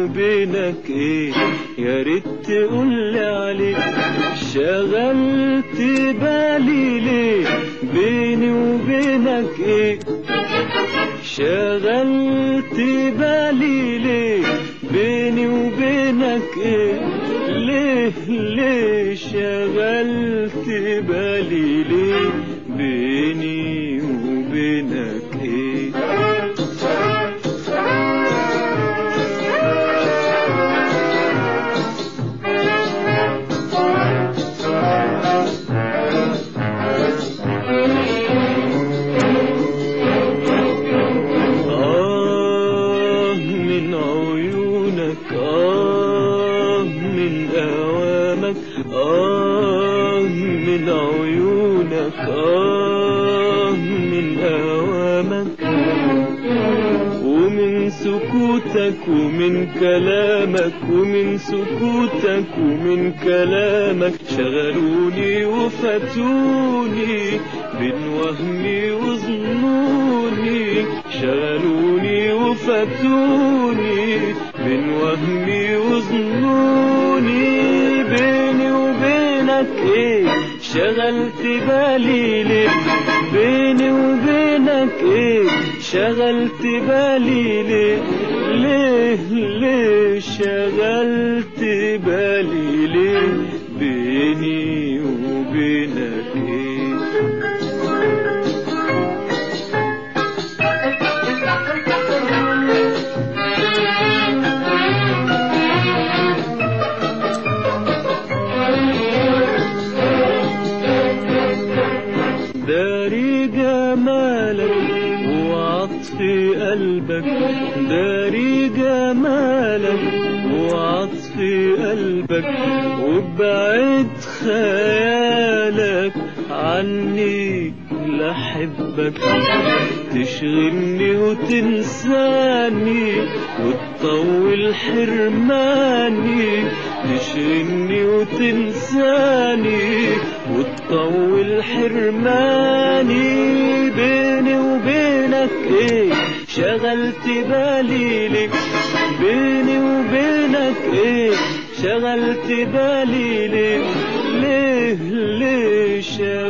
وبينك ايه؟ يا ريت تقولي عليه. شغلت بالي ليه؟ بيني وبينك ايه؟ شغلت بالي ليه؟ بيني وبينك ايه؟ ليه شغلت بالي ليه؟ بيني وبينك ايه؟ من عيونك من أوامك، ومن سكوتك ومن كلامك، ومن سكوتك ومن كلامك شغلوني وفتوني بين وهمي وظنوني. شغلوني وفتوني بين وهمي وظنوني. بيني وبينك ايه؟ شغلت بالي ليه؟ بيني وبينك ايه؟ شغلت بالي ليه؟ ليه شغلت بالي ليه؟ بيني وبينك ايه؟ داري جمالك وعطف قلبك، داري جمالك وعطف قلبك، وبعد خيالك عني لحبك. تشغلني وتنساني وتطول حرماني. تشغلني وتنساني وتطول حرماني. بيني وبينك ايه؟ شغلت بالي ليك. بيني وبينك ايه؟ شغلت بالي ليك. ليه